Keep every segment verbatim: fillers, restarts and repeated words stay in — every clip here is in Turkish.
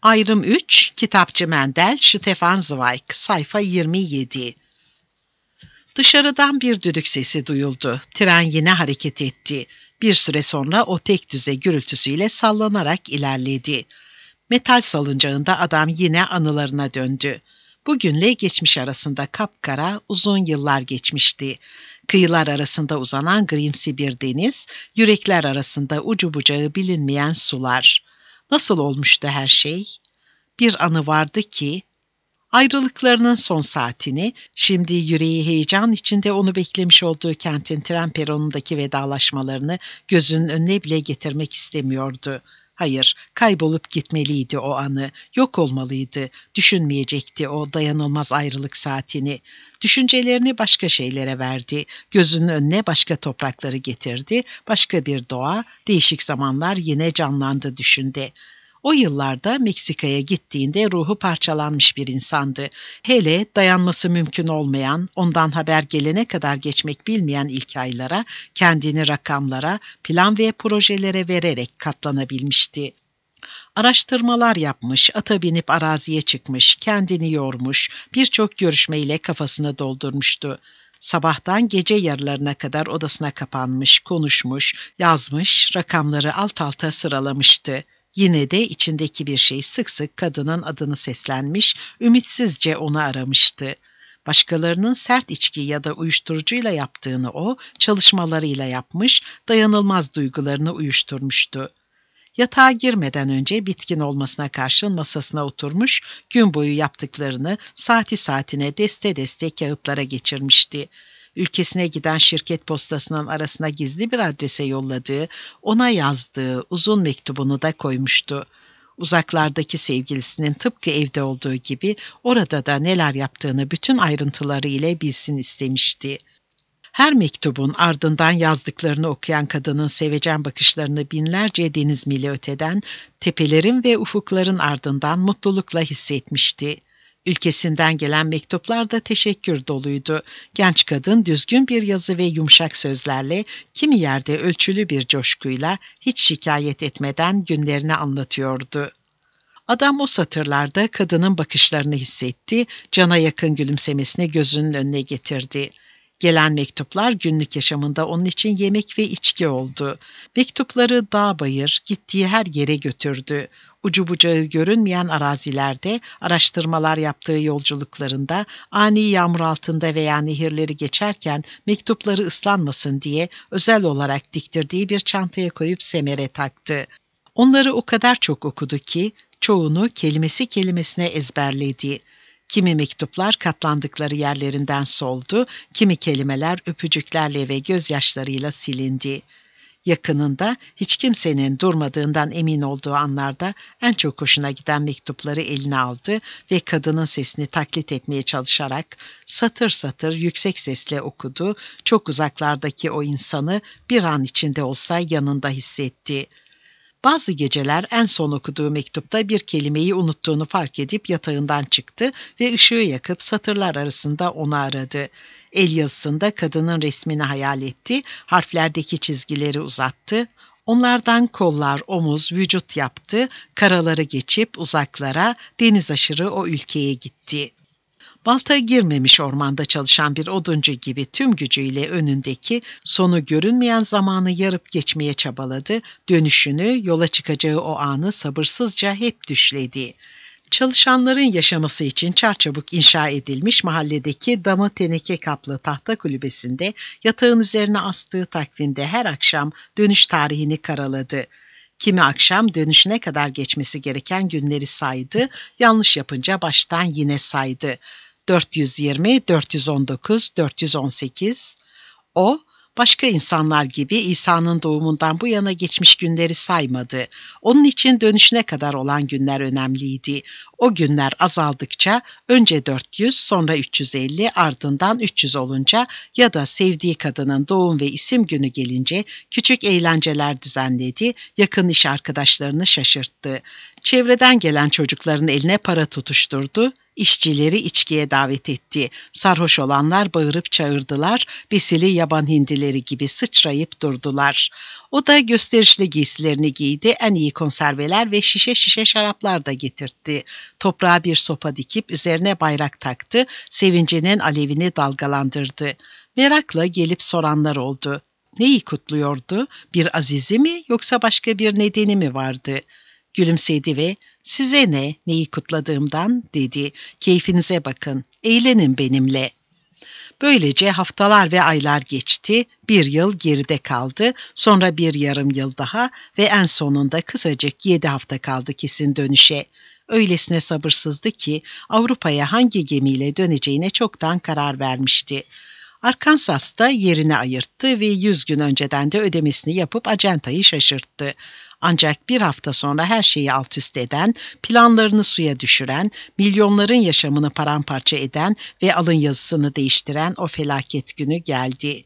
Ayrım üç, Kitapçı Mendel, Stefan Zweig, sayfa yirmi yedi. Dışarıdan bir düdük sesi duyuldu. Tren yine hareket etti. Bir süre sonra o tek düze gürültüsüyle sallanarak ilerledi. Metal salıncağında adam yine anılarına döndü. Bugünle geçmiş arasında kapkara uzun yıllar geçmişti. Kıyılar arasında uzanan grimsi bir deniz, yürekler arasında ucu bucağı bilinmeyen sular. Nasıl olmuştu her şey? Bir anı vardı ki, ayrılıklarının son saatini, şimdi yüreği heyecan içinde onu beklemiş olduğu kentin tren peronundaki vedalaşmalarını gözünün önüne bile getirmek istemiyordu. Hayır, kaybolup gitmeliydi o anı, yok olmalıydı, düşünmeyecekti o dayanılmaz ayrılık saatini. Düşüncelerini başka şeylere verdi, gözünün önüne başka toprakları getirdi, başka bir doğa, değişik zamanlar yine canlandı düşünde. O yıllarda Meksika'ya gittiğinde ruhu parçalanmış bir insandı. Hele dayanması mümkün olmayan, ondan haber gelene kadar geçmek bilmeyen ilk aylara, kendini rakamlara, plan ve projelere vererek katlanabilmişti. Araştırmalar yapmış, ata binip araziye çıkmış, kendini yormuş, birçok görüşmeyle kafasını doldurmuştu. Sabahtan gece yarılarına kadar odasına kapanmış, konuşmuş, yazmış, rakamları alt alta sıralamıştı. Yine de içindeki bir şey sık sık kadının adını seslenmiş, ümitsizce onu aramıştı. Başkalarının sert içki ya da uyuşturucuyla yaptığını o, çalışmalarıyla yapmış, dayanılmaz duygularını uyuşturmuştu. Yatağa girmeden önce bitkin olmasına karşın masasına oturmuş, gün boyu yaptıklarını saati saatine deste deste kağıtlara geçirmişti. Ülkesine giden şirket postasının arasına gizli bir adrese yolladığı, ona yazdığı uzun mektubunu da koymuştu. Uzaklardaki sevgilisinin tıpkı evde olduğu gibi orada da neler yaptığını bütün ayrıntıları ile bilsin istemişti. Her mektubun ardından yazdıklarını okuyan kadının sevecen bakışlarını binlerce deniz mili öteden, tepelerin ve ufukların ardından mutlulukla hissetmişti. Ülkesinden gelen mektuplar da teşekkür doluydu. Genç kadın düzgün bir yazı ve yumuşak sözlerle, kimi yerde ölçülü bir coşkuyla, hiç şikayet etmeden günlerini anlatıyordu. Adam o satırlarda kadının bakışlarını hissetti, cana yakın gülümsemesini gözünün önüne getirdi. Gelen mektuplar günlük yaşamında onun için yemek ve içki oldu. Mektupları dağ bayır, gittiği her yere götürdü. Ucu bucağı görünmeyen arazilerde, araştırmalar yaptığı yolculuklarında, ani yağmur altında veya nehirleri geçerken mektupları ıslanmasın diye özel olarak diktirdiği bir çantaya koyup semere taktı. Onları o kadar çok okudu ki, çoğunu kelimesi kelimesine ezberledi. Kimi mektuplar katlandıkları yerlerinden soldu, kimi kelimeler öpücüklerle ve gözyaşlarıyla silindi. Yakınında hiç kimsenin durmadığından emin olduğu anlarda en çok hoşuna giden mektupları eline aldı ve kadının sesini taklit etmeye çalışarak satır satır yüksek sesle okudu, çok uzaklardaki o insanı bir an içinde olsa yanında hissetti. Bazı geceler en son okuduğu mektupta bir kelimeyi unuttuğunu fark edip yatağından çıktı ve ışığı yakıp satırlar arasında onu aradı. El yazısında kadının resmini hayal etti, harflerdeki çizgileri uzattı. Onlardan kollar, omuz, vücut yaptı, karaları geçip uzaklara, deniz aşırı o ülkeye gitti. Balta girmemiş ormanda çalışan bir oduncu gibi tüm gücüyle önündeki, sonu görünmeyen zamanı yarıp geçmeye çabaladı, dönüşünü, yola çıkacağı o anı sabırsızca hep düşledi. Çalışanların yaşaması için çarçabuk inşa edilmiş mahalledeki damı teneke kaplı tahta kulübesinde yatağın üzerine astığı takvimde her akşam dönüş tarihini karaladı. Kimi akşam dönüşüne kadar geçmesi gereken günleri saydı, yanlış yapınca baştan yine saydı. dört yüz yirmi, dört yüz on dokuz, dört yüz on sekiz. O, başka insanlar gibi İsa'nın doğumundan bu yana geçmiş günleri saymadı. Onun için dönüşüne kadar olan günler önemliydi. O günler azaldıkça önce dört yüz, sonra üç yüz elli, ardından üç yüz olunca ya da sevdiği kadının doğum ve isim günü gelince küçük eğlenceler düzenledi, yakın iş arkadaşlarını şaşırttı. Çevreden gelen çocukların eline para tutuşturdu. İşçileri içkiye davet etti. Sarhoş olanlar bağırıp çağırdılar, besili yaban hindileri gibi sıçrayıp durdular. O da gösterişli giysilerini giydi, en iyi konserveler ve şişe şişe şaraplar da getirtti. Toprağa bir sopa dikip üzerine bayrak taktı, sevincinin alevini dalgalandırdı. Merakla gelip soranlar oldu. Neyi kutluyordu? Bir azizi mi yoksa başka bir nedeni mi vardı? Gülümsedi ve "Size ne, neyi kutladığımdan?" dedi. "Keyfinize bakın, eğlenin benimle." Böylece haftalar ve aylar geçti, bir yıl geride kaldı, sonra bir yarım yıl daha ve en sonunda kısacık yedi hafta kaldı kesin dönüşe. Öylesine sabırsızdı ki Avrupa'ya hangi gemiyle döneceğine çoktan karar vermişti. Arkansas'ta yerini ayırttı ve yüz gün önceden de ödemesini yapıp acentayı şaşırttı. Ancak bir hafta sonra her şeyi alt üst eden, planlarını suya düşüren, milyonların yaşamını paramparça eden ve alın yazısını değiştiren o felaket günü geldi.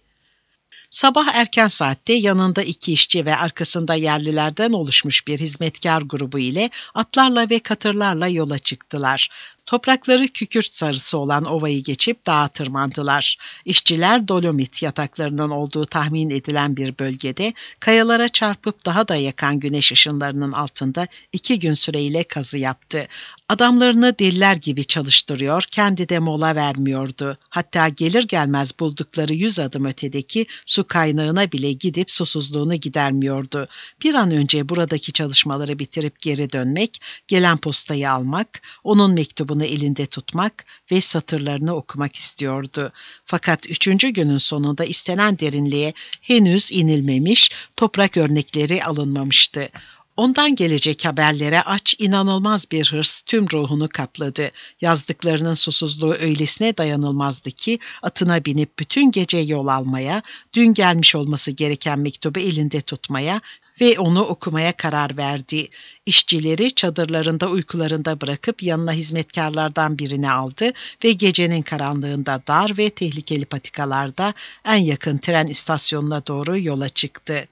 Sabah erken saatte yanında iki işçi ve arkasında yerlilerden oluşmuş bir hizmetkar grubu ile atlarla ve katırlarla yola çıktılar. Toprakları kükürt sarısı olan ovayı geçip dağa tırmandılar. İşçiler Dolomit yataklarının olduğu tahmin edilen bir bölgede kayalara çarpıp daha da yakan güneş ışınlarının altında iki gün süreyle kazı yaptı. Adamlarını deliler gibi çalıştırıyor, kendi de mola vermiyordu. Hatta gelir gelmez buldukları yüz adım ötedeki su kaynağına bile gidip susuzluğunu gidermiyordu. Bir an önce buradaki çalışmaları bitirip geri dönmek, gelen postayı almak, onun mektubunu elinde tutmak ve satırlarını okumak istiyordu. Fakat üçüncü günün sonunda istenen derinliğe henüz inilmemiş, toprak örnekleri alınmamıştı. Ondan gelecek haberlere aç, inanılmaz bir hırs tüm ruhunu kapladı. Yazdıklarının susuzluğu öylesine dayanılmazdı ki atına binip bütün gece yol almaya, dün gelmiş olması gereken mektubu elinde tutmaya ve onu okumaya karar verdi. İşçileri çadırlarında uykularında bırakıp yanına hizmetkarlardan birini aldı ve gecenin karanlığında dar ve tehlikeli patikalarda en yakın tren istasyonuna doğru yola çıktı.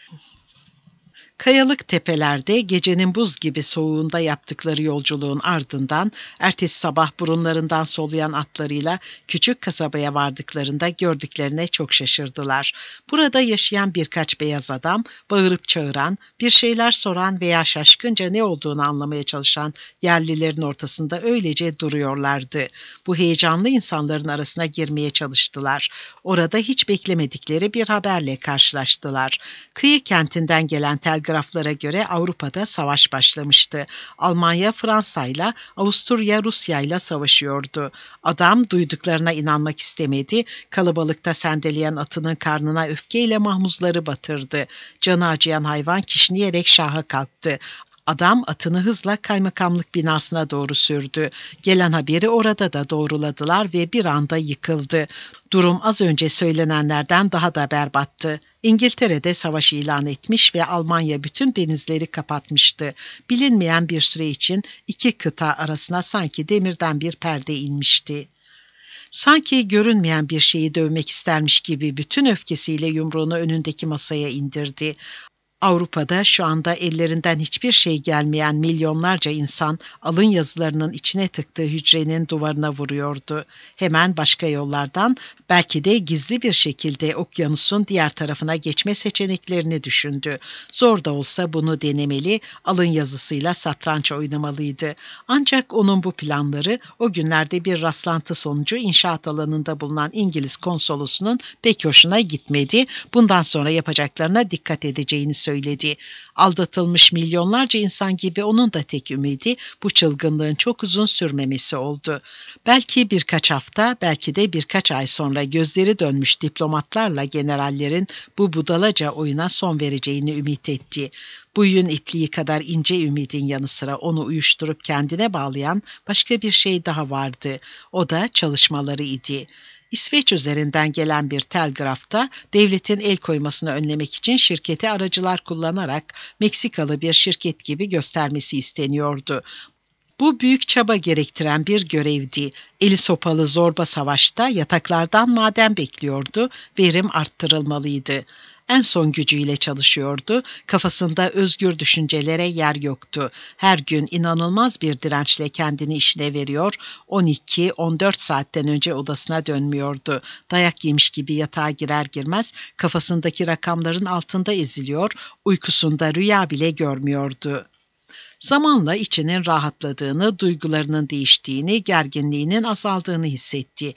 Kayalık tepelerde gecenin buz gibi soğuğunda yaptıkları yolculuğun ardından ertesi sabah burunlarından soluyan atlarıyla küçük kasabaya vardıklarında gördüklerine çok şaşırdılar. Burada yaşayan birkaç beyaz adam bağırıp çağıran, bir şeyler soran veya şaşkınca ne olduğunu anlamaya çalışan yerlilerin ortasında öylece duruyorlardı. Bu heyecanlı insanların arasına girmeye çalıştılar. Orada hiç beklemedikleri bir haberle karşılaştılar. Kıyı kentinden gelen telgraflara göre Avrupa'da savaş başlamıştı. Almanya Fransa'yla, Avusturya Rusya'yla savaşıyordu. Adam duyduklarına inanmak istemedi. Kalabalıkta sendeleyen atının karnına öfkeyle mahmuzları batırdı. Canı acıyan hayvan kişneyerek şaha kalktı. Adam atını hızla kaymakamlık binasına doğru sürdü. Gelen haberi orada da doğruladılar ve bir anda yıkıldı. Durum az önce söylenenlerden daha da berbattı. İngiltere'de savaş ilan etmiş ve Almanya bütün denizleri kapatmıştı. Bilinmeyen bir süre için iki kıta arasına sanki demirden bir perde inmişti. Sanki görünmeyen bir şeyi dövmek istermiş gibi bütün öfkesiyle yumruğunu önündeki masaya indirdi. Avrupa'da şu anda ellerinden hiçbir şey gelmeyen milyonlarca insan alın yazılarının içine tıktığı hücrenin duvarına vuruyordu. Hemen başka yollardan, belki de gizli bir şekilde okyanusun diğer tarafına geçme seçeneklerini düşündü. Zor da olsa bunu denemeli, alın yazısıyla satranç oynamalıydı. Ancak onun bu planları o günlerde bir rastlantı sonucu inşaat alanında bulunan İngiliz konsolosunun pek hoşuna gitmedi. Bundan sonra yapacaklarına dikkat edeceğini söyledi. Aldatılmış milyonlarca insan gibi onun da tek ümidi bu çılgınlığın çok uzun sürmemesi oldu. Belki birkaç hafta, belki de birkaç ay sonra gözleri dönmüş diplomatlarla generallerin bu budalaca oyuna son vereceğini ümit etti. Bu yün ipliği kadar ince ümidin yanı sıra onu uyuşturup kendine bağlayan başka bir şey daha vardı. O da çalışmaları idi. İsveç üzerinden gelen bir telgrafta devletin el koymasını önlemek için şirketi aracılar kullanarak Meksikalı bir şirket gibi göstermesi isteniyordu. Bu büyük çaba gerektiren bir görevdi. Eli sopalı zorba savaşta yataklardan maden bekliyordu, verim arttırılmalıydı. En son gücüyle çalışıyordu. Kafasında özgür düşüncelere yer yoktu. Her gün inanılmaz bir dirençle kendini işine veriyor, on iki on dört saatten önce odasına dönmüyordu. Dayak yemiş gibi yatağa girer girmez kafasındaki rakamların altında eziliyor, uykusunda rüya bile görmüyordu. Zamanla içinin rahatladığını, duygularının değiştiğini, gerginliğinin azaldığını hissetti.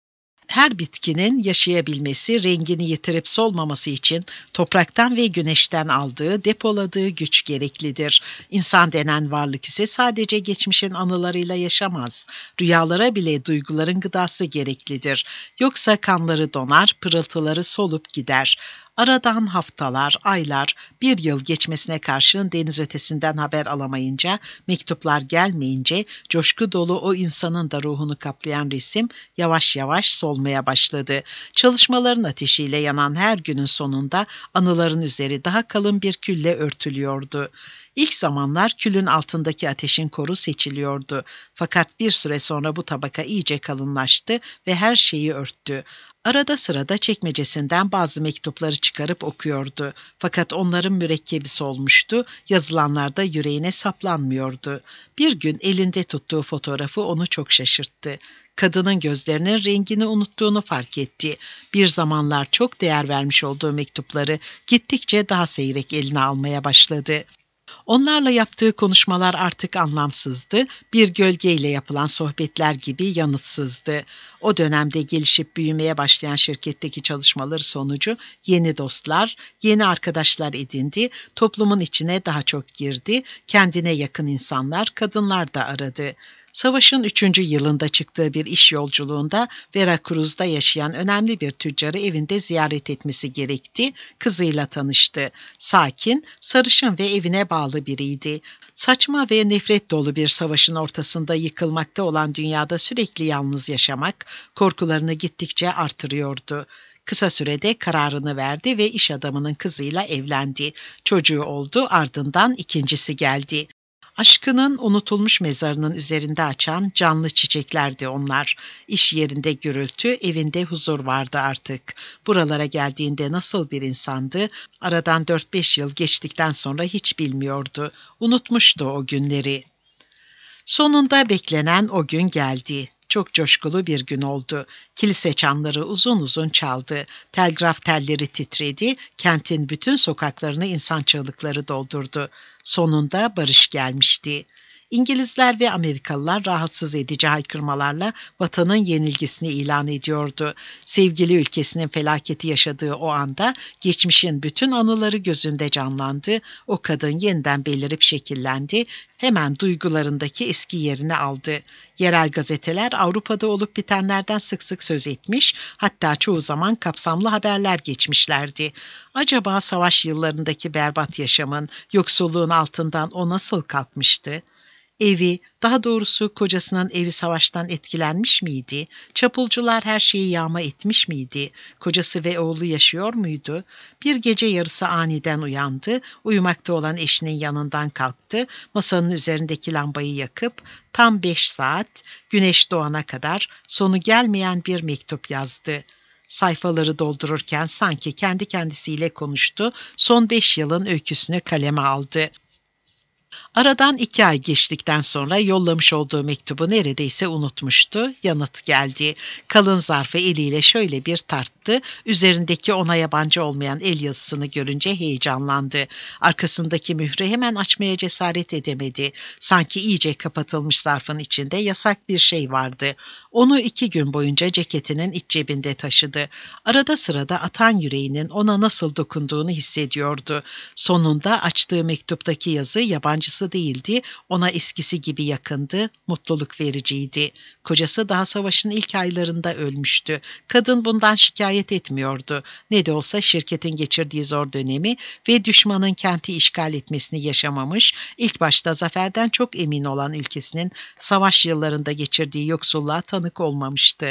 Her bitkinin yaşayabilmesi, rengini yitirip solmaması için topraktan ve güneşten aldığı, depoladığı güç gereklidir. İnsan denen varlık ise sadece geçmişin anılarıyla yaşamaz. Rüyalara bile duyguların gıdası gereklidir. Yoksa kanları donar, pırıltıları solup gider. Aradan haftalar, aylar, bir yıl geçmesine karşın deniz ötesinden haber alamayınca, mektuplar gelmeyince, coşku dolu o insanın da ruhunu kaplayan resim yavaş yavaş solmaya başladı. Çalışmaların ateşiyle yanan her günün sonunda anıların üzeri daha kalın bir külle örtülüyordu. İlk zamanlar külün altındaki ateşin koru seçiliyordu. Fakat bir süre sonra bu tabaka iyice kalınlaştı ve her şeyi örttü. Arada sırada çekmecesinden bazı mektupları çıkarıp okuyordu. Fakat onların mürekkebi solmuştu, yazılanlar da yüreğine saplanmıyordu. Bir gün elinde tuttuğu fotoğrafı onu çok şaşırttı. Kadının gözlerinin rengini unuttuğunu fark etti. Bir zamanlar çok değer vermiş olduğu mektupları gittikçe daha seyrek eline almaya başladı. Onlarla yaptığı konuşmalar artık anlamsızdı, bir gölgeyle yapılan sohbetler gibi yanıtsızdı. O dönemde gelişip büyümeye başlayan şirketteki çalışmaları sonucu yeni dostlar, yeni arkadaşlar edindi, toplumun içine daha çok girdi, kendine yakın insanlar, kadınlar da aradı. Savaşın üçüncü yılında çıktığı bir iş yolculuğunda Veracruz'da yaşayan önemli bir tüccarı evinde ziyaret etmesi gerekti. Kızıyla tanıştı. Sakin, sarışın ve evine bağlı biriydi. Saçma ve nefret dolu bir savaşın ortasında yıkılmakta olan dünyada sürekli yalnız yaşamak korkularını gittikçe artırıyordu. Kısa sürede kararını verdi ve iş adamının kızıyla evlendi. Çocuğu oldu, ardından ikincisi geldi. Aşkının unutulmuş mezarının üzerinde açan canlı çiçeklerdi onlar. İş yerinde gürültü, evinde huzur vardı artık. Buralara geldiğinde nasıl bir insandı, aradan dört beş yıl geçtikten sonra hiç bilmiyordu. Unutmuştu o günleri. Sonunda beklenen o gün geldi. Çok coşkulu bir gün oldu. Kilise çanları uzun uzun çaldı. Telgraf telleri titredi. Kentin bütün sokaklarını insan çığlıkları doldurdu. Sonunda barış gelmişti. İngilizler ve Amerikalılar rahatsız edici haykırmalarla vatanın yenilgisini ilan ediyordu. Sevgili ülkesinin felaketi yaşadığı o anda geçmişin bütün anıları gözünde canlandı. O kadın yeniden belirip şekillendi. Hemen duygularındaki eski yerini aldı. Yerel gazeteler Avrupa'da olup bitenlerden sık sık söz etmiş, hatta çoğu zaman kapsamlı haberler geçmişlerdi. Acaba savaş yıllarındaki berbat yaşamın, yoksulluğun altından o nasıl kalkmıştı? Evi, daha doğrusu kocasının evi savaştan etkilenmiş miydi? Çapulcular her şeyi yağma etmiş miydi? Kocası ve oğlu yaşıyor muydu? Bir gece yarısı aniden uyandı, uyumakta olan eşinin yanından kalktı, masanın üzerindeki lambayı yakıp tam beş saat, güneş doğana kadar sonu gelmeyen bir mektup yazdı. Sayfaları doldururken sanki kendi kendisiyle konuştu, son beş yılın öyküsünü kaleme aldı. Aradan iki ay geçtikten sonra yollamış olduğu mektubu neredeyse unutmuştu. Yanıt geldi. Kalın zarfı eliyle şöyle bir tarttı. Üzerindeki ona yabancı olmayan el yazısını görünce heyecanlandı. Arkasındaki mührü hemen açmaya cesaret edemedi. Sanki iyice kapatılmış zarfın içinde yasak bir şey vardı. Onu iki gün boyunca ceketinin iç cebinde taşıdı. Arada sırada atan yüreğinin ona nasıl dokunduğunu hissediyordu. Sonunda açtığı mektuptaki yazı yabancısı değildi, ona eskisi gibi yakındı, mutluluk vericiydi. Kocası daha savaşın ilk aylarında ölmüştü. Kadın bundan şikayet etmiyordu. Ne de olsa şirketin geçirdiği zor dönemi ve düşmanın kenti işgal etmesini yaşamamış, ilk başta zaferden çok emin olan ülkesinin savaş yıllarında geçirdiği yoksulluğa tanık olmamıştı.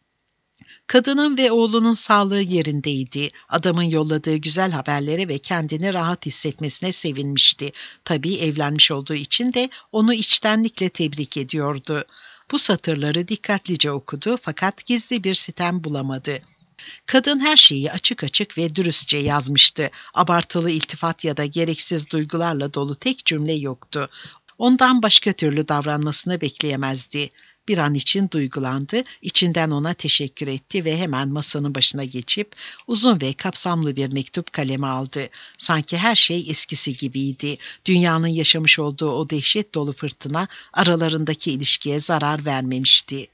Kadının ve oğlunun sağlığı yerindeydi. Adamın yolladığı güzel haberlere ve kendini rahat hissetmesine sevinmişti. Tabii evlenmiş olduğu için de onu içtenlikle tebrik ediyordu. Bu satırları dikkatlice okudu fakat gizli bir sitem bulamadı. Kadın her şeyi açık açık ve dürüstçe yazmıştı. Abartılı iltifat ya da gereksiz duygularla dolu tek cümle yoktu. Ondan başka türlü davranmasını bekleyemezdi. Bir an için duygulandı, içinden ona teşekkür etti ve hemen masanın başına geçip uzun ve kapsamlı bir mektup kalemi aldı. Sanki her şey eskisi gibiydi. Dünyanın yaşamış olduğu o dehşet dolu fırtına aralarındaki ilişkiye zarar vermemişti.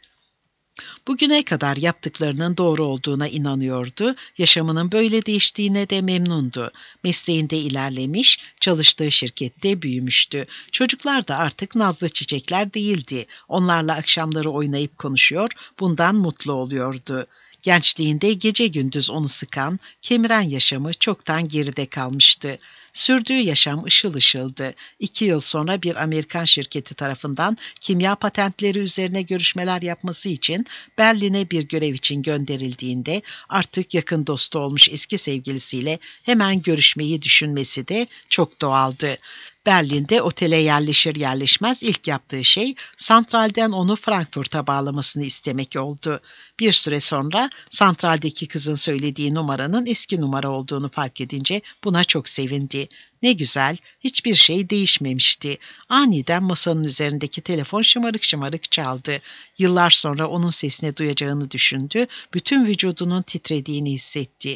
Bugüne kadar yaptıklarının doğru olduğuna inanıyordu, yaşamının böyle değiştiğine de memnundu. Mesleğinde ilerlemiş, çalıştığı şirkette büyümüştü. Çocuklar da artık nazlı çiçekler değildi. Onlarla akşamları oynayıp konuşuyor, bundan mutlu oluyordu. Gençliğinde gece gündüz onu sıkan, kemiren yaşamı çoktan geride kalmıştı. Sürdüğü yaşam ışıl ışıldı. İki yıl sonra bir Amerikan şirketi tarafından kimya patentleri üzerine görüşmeler yapması için Berlin'e bir görev için gönderildiğinde artık yakın dostu olmuş eski sevgilisiyle hemen görüşmeyi düşünmesi de çok doğaldı. Berlin'de otele yerleşir yerleşmez ilk yaptığı şey santralden onu Frankfurt'a bağlamasını istemek oldu. Bir süre sonra santraldeki kızın söylediği numaranın eski numara olduğunu fark edince buna çok sevindi. Ne güzel, hiçbir şey değişmemişti. Aniden masanın üzerindeki telefon şımarık şımarık çaldı. Yıllar sonra onun sesini duyacağını düşündü, bütün vücudunun titrediğini hissetti.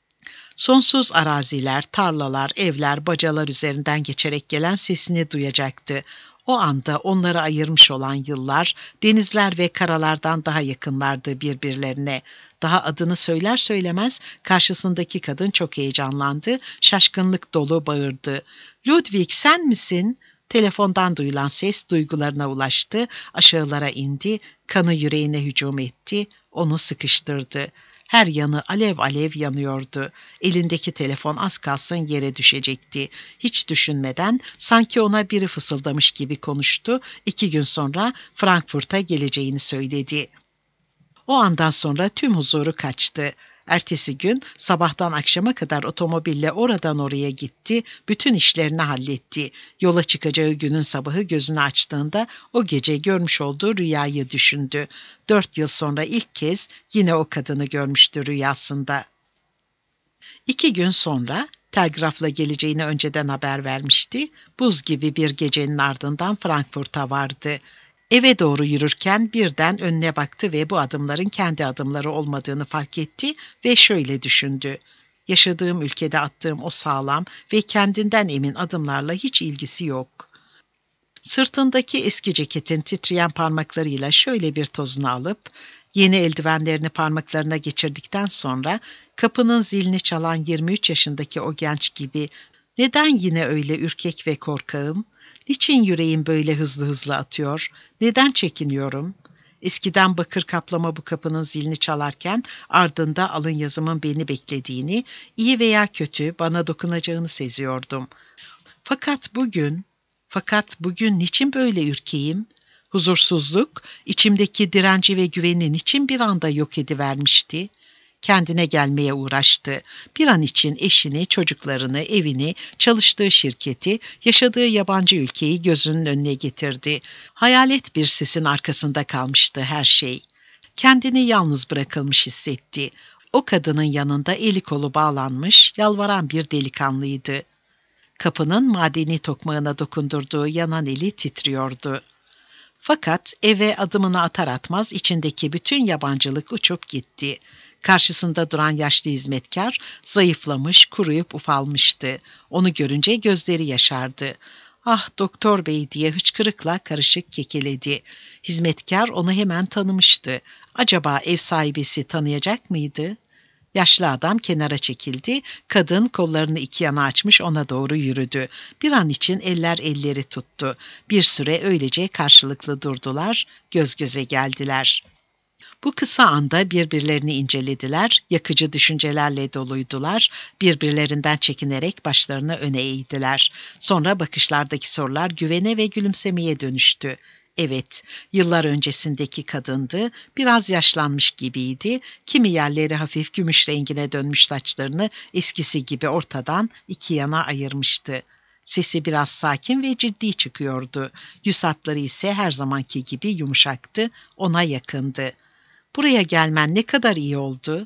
Sonsuz araziler, tarlalar, evler, bacalar üzerinden geçerek gelen sesini duyacaktı. O anda onları ayırmış olan yıllar, denizler ve karalardan daha yakınlardı birbirlerine. Daha adını söyler söylemez karşısındaki kadın çok heyecanlandı, şaşkınlık dolu bağırdı. "Ludwig, sen misin?" Telefondan duyulan ses duygularına ulaştı, aşağılara indi, kanı yüreğine hücum etti, onu sıkıştırdı. Her yanı alev alev yanıyordu. Elindeki telefon az kalsın yere düşecekti. Hiç düşünmeden sanki ona biri fısıldamış gibi konuştu. İki gün sonra Frankfurt'a geleceğini söyledi. O andan sonra tüm huzuru kaçtı. Ertesi gün sabahtan akşama kadar otomobille oradan oraya gitti, bütün işlerini halletti. Yola çıkacağı günün sabahı gözünü açtığında o gece görmüş olduğu rüyayı düşündü. Dört yıl sonra ilk kez yine o kadını görmüştü rüyasında. İki gün sonra telgrafla geleceğini önceden haber vermişti. Buz gibi bir gecenin ardından Frankfurt'a vardı. Eve doğru yürürken birden önüne baktı ve bu adımların kendi adımları olmadığını fark etti ve şöyle düşündü. Yaşadığım ülkede attığım o sağlam ve kendinden emin adımlarla hiç ilgisi yok. Sırtındaki eski ceketin titreyen parmaklarıyla şöyle bir tozunu alıp, yeni eldivenlerini parmaklarına geçirdikten sonra kapının zilini çalan yirmi üç yaşındaki o genç gibi "Neden yine öyle ürkek ve korkağım? Niçin yüreğim böyle hızlı hızlı atıyor? Neden çekiniyorum? Eskiden bakır kaplama bu kapının zilini çalarken ardında alın yazımın beni beklediğini, iyi veya kötü bana dokunacağını seziyordum. Fakat bugün, fakat bugün niçin böyle ürkeyim? Huzursuzluk, içimdeki direnci ve güveni niçin bir anda yok edivermişti? Kendine gelmeye uğraştı. Bir an için eşini, çocuklarını, evini, çalıştığı şirketi, yaşadığı yabancı ülkeyi gözünün önüne getirdi. Hayalet bir sesin arkasında kalmıştı her şey. Kendini yalnız bırakılmış hissetti. O kadının yanında eli kolu bağlanmış, yalvaran bir delikanlıydı. Kapının madeni tokmağına dokundurduğu yanan eli titriyordu. Fakat eve adımını atar atmaz içindeki bütün yabancılık uçup gitti. Karşısında duran yaşlı hizmetkar zayıflamış, kuruyup ufalmıştı. Onu görünce gözleri yaşardı. "Ah doktor bey," diye hıçkırıkla karışık kekeledi. Hizmetkar onu hemen tanımıştı. Acaba ev sahibesi tanıyacak mıydı? Yaşlı adam kenara çekildi, kadın kollarını iki yana açmış ona doğru yürüdü. Bir an için eller elleri tuttu. Bir süre öylece karşılıklı durdular, göz göze geldiler. Bu kısa anda birbirlerini incelediler, yakıcı düşüncelerle doluydular, birbirlerinden çekinerek başlarını öne eğdiler. Sonra bakışlardaki sorular güvene ve gülümsemeye dönüştü. Evet, yıllar öncesindeki kadındı, biraz yaşlanmış gibiydi, kimi yerleri hafif gümüş rengine dönmüş saçlarını eskisi gibi ortadan iki yana ayırmıştı. Sesi biraz sakin ve ciddi çıkıyordu. Yüz hatları ise her zamanki gibi yumuşaktı, ona yakındı. "Buraya gelmen ne kadar iyi oldu."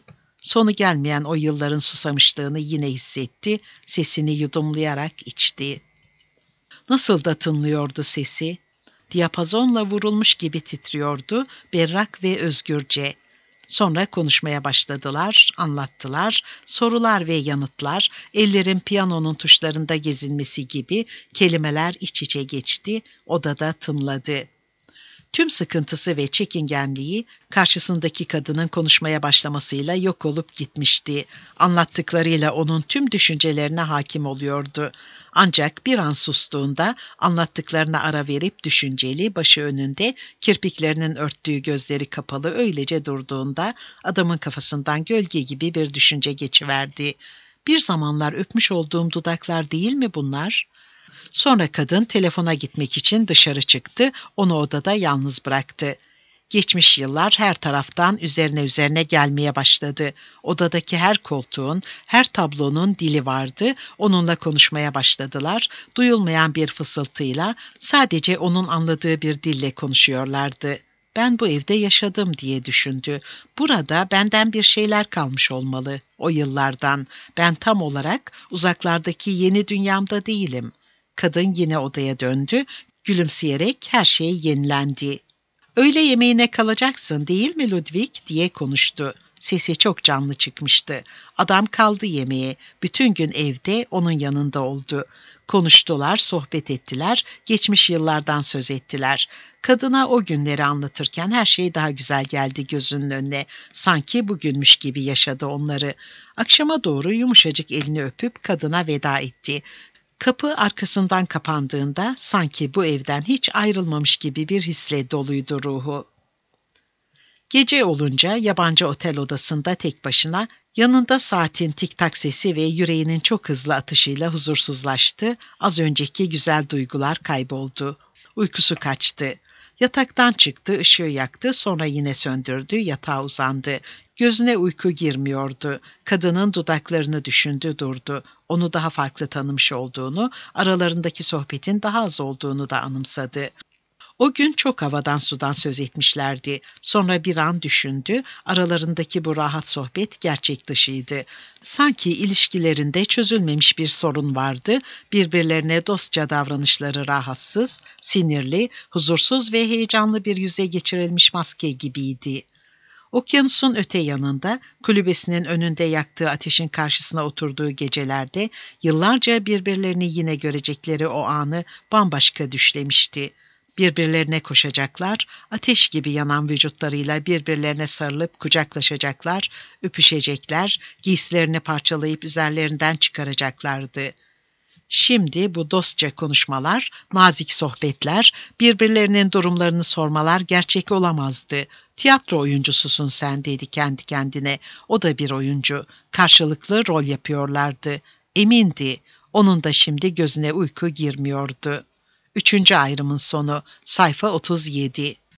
Sonu gelmeyen o yılların susamışlığını yine hissetti, sesini yudumlayarak içti. Nasıl da tınlıyordu sesi. Diyapazonla vurulmuş gibi titriyordu, berrak ve özgürce. Sonra konuşmaya başladılar, anlattılar, sorular ve yanıtlar, ellerin piyanonun tuşlarında gezinmesi gibi kelimeler iç içe geçti, odada tınladı. Tüm sıkıntısı ve çekingenliği karşısındaki kadının konuşmaya başlamasıyla yok olup gitmişti. Anlattıklarıyla onun tüm düşüncelerine hakim oluyordu. Ancak bir an sustuğunda anlattıklarına ara verip düşünceli, başı önünde, kirpiklerinin örttüğü gözleri kapalı öylece durduğunda adamın kafasından gölge gibi bir düşünce geçiverdi. Bir zamanlar öpmüş olduğum dudaklar değil mi bunlar? Sonra kadın telefona gitmek için dışarı çıktı, onu odada yalnız bıraktı. Geçmiş yıllar her taraftan üzerine üzerine gelmeye başladı. Odadaki her koltuğun, her tablonun dili vardı, onunla konuşmaya başladılar. Duyulmayan bir fısıltıyla, sadece onun anladığı bir dille konuşuyorlardı. Ben bu evde yaşadım diye düşündü. Burada benden bir şeyler kalmış olmalı o yıllardan. Ben tam olarak uzaklardaki yeni dünyamda değilim. Kadın yine odaya döndü, gülümseyerek her şey yenilendi. "Öğle yemeğine kalacaksın değil mi Ludwig?" diye konuştu. Sesi çok canlı çıkmıştı. Adam kaldı yemeğe. Bütün gün evde onun yanında oldu. Konuştular, sohbet ettiler, geçmiş yıllardan söz ettiler. Kadına o günleri anlatırken her şey daha güzel geldi gözünün önüne. Sanki bugünmüş gibi yaşadı onları. Akşama doğru yumuşacık elini öpüp kadına veda etti. Kapı arkasından kapandığında sanki bu evden hiç ayrılmamış gibi bir hisle doluydu ruhu. Gece olunca yabancı otel odasında tek başına, yanında saatin tik-tak sesi ve yüreğinin çok hızlı atışıyla huzursuzlaştı, az önceki güzel duygular kayboldu. Uykusu kaçtı. Yataktan çıktı, ışığı yaktı, sonra yine söndürdü, yatağa uzandı. Gözüne uyku girmiyordu. Kadının dudaklarını düşündü durdu. Onu daha farklı tanımış olduğunu, aralarındaki sohbetin daha az olduğunu da anımsadı. O gün çok havadan sudan söz etmişlerdi. Sonra bir an düşündü, aralarındaki bu rahat sohbet gerçek dışıydı. Sanki ilişkilerinde çözülmemiş bir sorun vardı, birbirlerine dostça davranışları rahatsız, sinirli, huzursuz ve heyecanlı bir yüze geçirilmiş maske gibiydi. Okyanusun öte yanında, kulübesinin önünde yaktığı ateşin karşısına oturduğu gecelerde, yıllarca birbirlerini yine görecekleri o anı bambaşka düşlemişti. Birbirlerine koşacaklar, ateş gibi yanan vücutlarıyla birbirlerine sarılıp kucaklaşacaklar, öpüşecekler, giysilerini parçalayıp üzerlerinden çıkaracaklardı. Şimdi bu dostça konuşmalar, nazik sohbetler, birbirlerinin durumlarını sormalar gerçek olamazdı. "Tiyatro oyuncususun sen," dedi kendi kendine. O da bir oyuncu. Karşılıklı rol yapıyorlardı. Emindi. Onun da şimdi gözüne uyku girmiyordu. Üçüncü ayrımın sonu. Sayfa otuz yedi.